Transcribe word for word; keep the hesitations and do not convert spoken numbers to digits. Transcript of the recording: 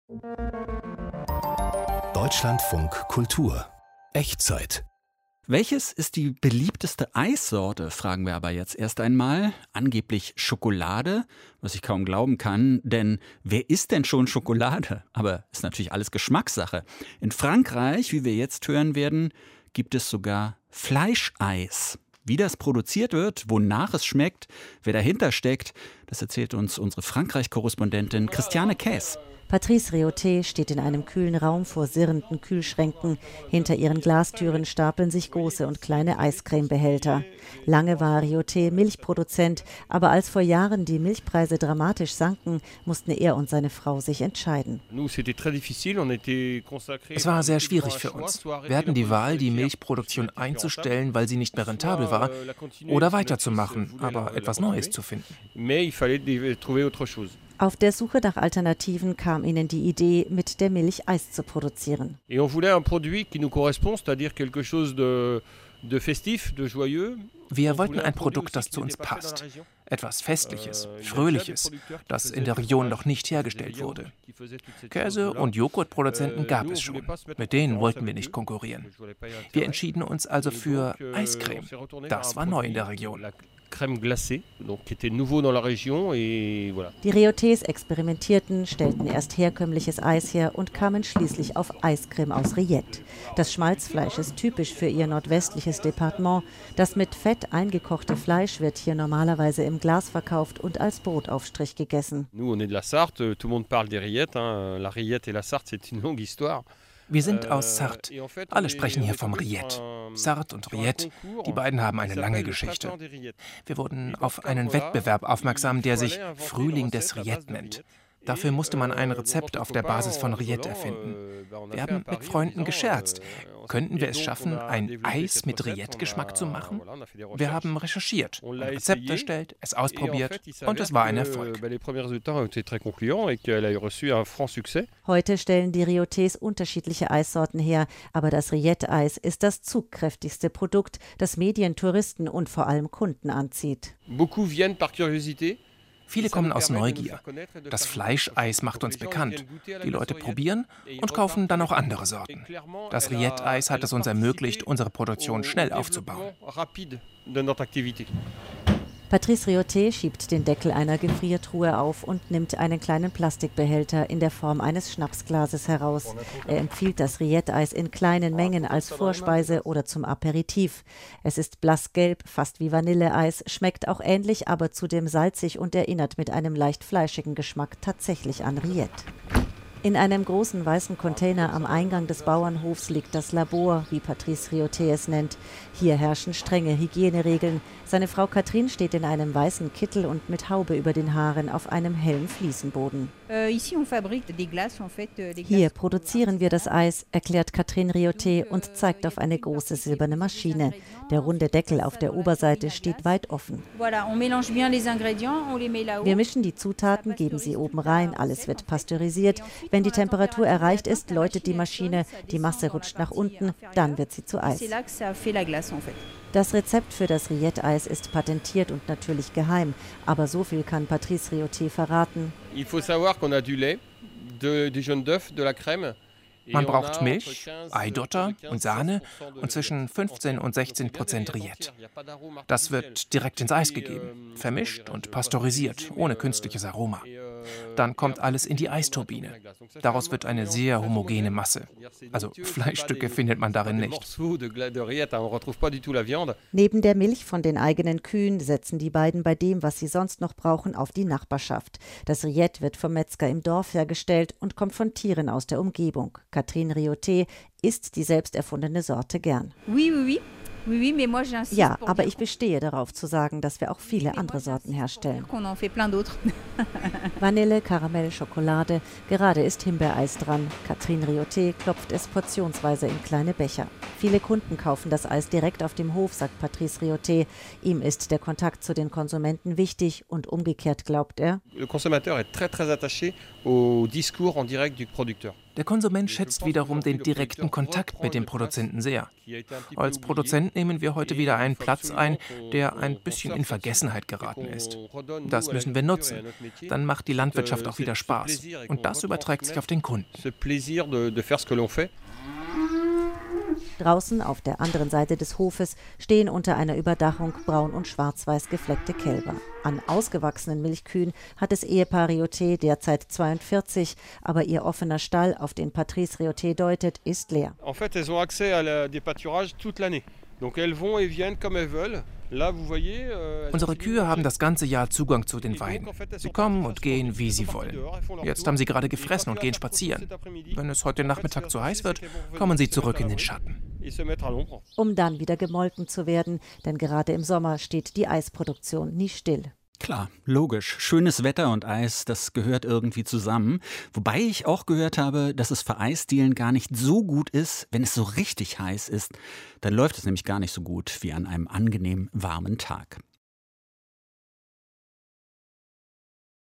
Deutschlandfunk Kultur. Echtzeit. Welches ist die beliebteste Eissorte, fragen wir aber jetzt erst einmal. Angeblich Schokolade, was ich kaum glauben kann, denn wer isst denn schon Schokolade? Aber ist natürlich alles Geschmackssache. In Frankreich, wie wir jetzt hören werden, gibt es sogar Fleischeis. Wie das produziert wird, wonach es schmeckt, wer dahinter steckt, das erzählt uns unsere Frankreich-Korrespondentin Christiane Käs. Patrice Réauté steht in einem kühlen Raum vor sirrenden Kühlschränken. Hinter ihren Glastüren stapeln sich große und kleine Eiscremebehälter. Lange war Réauté Milchproduzent, aber als vor Jahren die Milchpreise dramatisch sanken, mussten er und seine Frau sich entscheiden. Es war sehr schwierig für uns. Wir hatten die Wahl, die Milchproduktion einzustellen, weil sie nicht mehr rentabel war, oder weiterzumachen, aber etwas Neues zu finden. Auf der Suche nach Alternativen kam ihnen die Idee, mit der Milch Eis zu produzieren. Wir wollten ein Produkt, das zu uns passt. Etwas Festliches, Fröhliches, das in der Region noch nicht hergestellt wurde. Käse- und Joghurtproduzenten gab es schon. Mit denen wollten wir nicht konkurrieren. Wir entschieden uns also für Eiscreme. Das war neu in der Region. Die Réautés experimentierten, stellten erst herkömmliches Eis her und kamen schließlich auf Eiscreme aus Rillette. Das Schmalzfleisch ist typisch für ihr nordwestliches Departement. Das mit Fett eingekochte Fleisch wird hier normalerweise im Glas verkauft und als Brotaufstrich gegessen. Wir sind aus Sarthe. Alle sprechen hier vom Rillette. Sarthe und Rillette, die beiden haben eine lange Geschichte. Wir wurden auf einen Wettbewerb aufmerksam, der sich Frühling des Rillette nennt. Dafür musste man ein Rezept auf der Basis von Rillette erfinden. Wir haben mit Freunden gescherzt. Könnten wir es schaffen, ein Eis mit Rillette-Geschmack zu machen? Wir haben recherchiert, ein Rezept erstellt, es ausprobiert und es war ein Erfolg. Heute stellen die Réautés unterschiedliche Eissorten her, aber das Rillette-Eis ist das zugkräftigste Produkt, das Medien, Touristen und vor allem Kunden anzieht. Viele kommen aus Neugier. Das Fleischeis macht uns bekannt. Die Leute probieren und kaufen dann auch andere Sorten. Das Rillette-Eis hat es uns ermöglicht, unsere Produktion schnell aufzubauen. Patrice Réauté schiebt den Deckel einer Gefriertruhe auf und nimmt einen kleinen Plastikbehälter in der Form eines Schnapsglases heraus. Er empfiehlt das Rillette-Eis in kleinen Mengen als Vorspeise oder zum Aperitif. Es ist blassgelb, fast wie Vanilleeis, schmeckt auch ähnlich, aber zudem salzig und erinnert mit einem leicht fleischigen Geschmack tatsächlich an Rillette. In einem großen weißen Container am Eingang des Bauernhofs liegt das Labor, wie Patrice Réauté es nennt. Hier herrschen strenge Hygieneregeln. Seine Frau Catherine steht in einem weißen Kittel und mit Haube über den Haaren auf einem hellen Fliesenboden. Hier produzieren wir das Eis, erklärt Catherine Réauté und zeigt auf eine große silberne Maschine. Der runde Deckel auf der Oberseite steht weit offen. Wir mischen die Zutaten, geben sie oben rein, alles wird pasteurisiert. Wenn die Temperatur erreicht ist, läutet die Maschine, die Masse rutscht nach unten, dann wird sie zu Eis. Das Rezept für das Rillette-Eis ist patentiert und natürlich geheim, aber so viel kann Patrice Réauté verraten. Man braucht Milch, Eidotter und Sahne und zwischen fünfzehn und sechzehn Prozent Rillette. Das wird direkt ins Eis gegeben, vermischt und pasteurisiert, ohne künstliches Aroma. Dann kommt alles in die Eisturbine. Daraus wird eine sehr homogene Masse. Also Fleischstücke findet man darin nicht. Neben der Milch von den eigenen Kühen setzen die beiden bei dem, was sie sonst noch brauchen, auf die Nachbarschaft. Das Rillette wird vom Metzger im Dorf hergestellt und kommt von Tieren aus der Umgebung. Catherine Réauté isst die selbst erfundene Sorte gern. Ja, aber ich bestehe darauf zu sagen, dass wir auch viele andere Sorten herstellen. Vanille, Karamell, Schokolade, gerade ist Himbeereis dran. Catherine Réauté klopft es portionsweise in kleine Becher. Viele Kunden kaufen das Eis direkt auf dem Hof, sagt Patrice Réauté. Ihm ist der Kontakt zu den Konsumenten wichtig und umgekehrt glaubt er. Der Konsument schätzt wiederum den direkten Kontakt mit dem Produzenten sehr. Als Produzent nehmen wir heute wieder einen Platz ein, der ein bisschen in Vergessenheit geraten ist. Das müssen wir nutzen. Dann macht die Landwirtschaft auch wieder Spaß. Und das überträgt sich auf den Kunden. Draußen auf der anderen Seite des Hofes stehen unter einer Überdachung braun und schwarz-weiß gefleckte Kälber. An ausgewachsenen Milchkühen hat das Ehepaar Riotet derzeit zweiundvierzig, aber ihr offener Stall, auf den Patrice Riotet deutet, ist leer. En fait, elles ont accès à la, des pâturages toute l'année. Donc elles vont et viennent comme elles veulent. Unsere Kühe haben das ganze Jahr Zugang zu den Weiden. Sie kommen und gehen, wie sie wollen. Jetzt haben sie gerade gefressen und gehen spazieren. Wenn es heute Nachmittag zu heiß wird, kommen sie zurück in den Schatten. Um dann wieder gemolken zu werden, denn gerade im Sommer steht die Eisproduktion nie still. Klar, logisch. Schönes Wetter und Eis, das gehört irgendwie zusammen. Wobei ich auch gehört habe, dass es für Eisdielen gar nicht so gut ist, wenn es so richtig heiß ist. Dann läuft es nämlich gar nicht so gut wie an einem angenehm warmen Tag.